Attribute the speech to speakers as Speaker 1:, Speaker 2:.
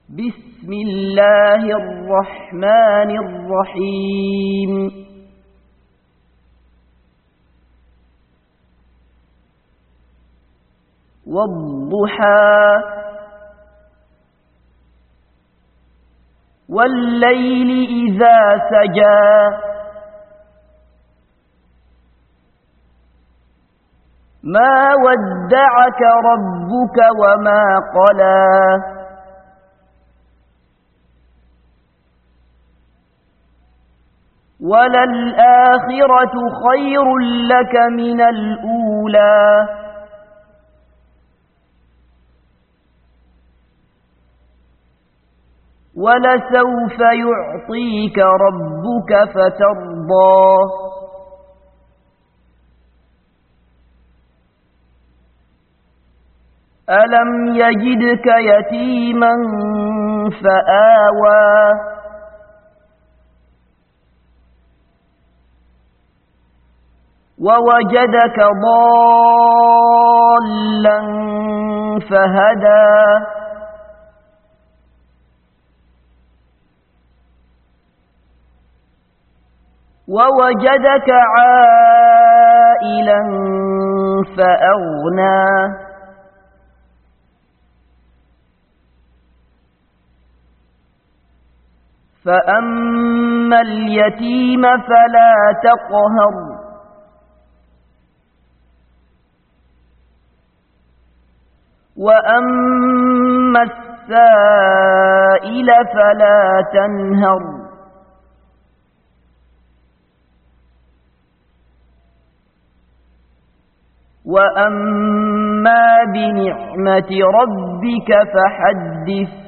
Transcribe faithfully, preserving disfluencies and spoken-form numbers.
Speaker 1: بسم الله الرحمن الرحيم والضحى والليل إذا سجى ما ودعك ربك وما قلى وللآخرة خير لك من الأولى ولسوف يعطيك ربك فترضى ألم يجدك يتيما فآوى ووجدك ضالا فهدى ووجدك عائلا فأغنى فأما اليتيم فلا تقهر وأما السائل فلا تنهر وأما بنعمة ربك فحدث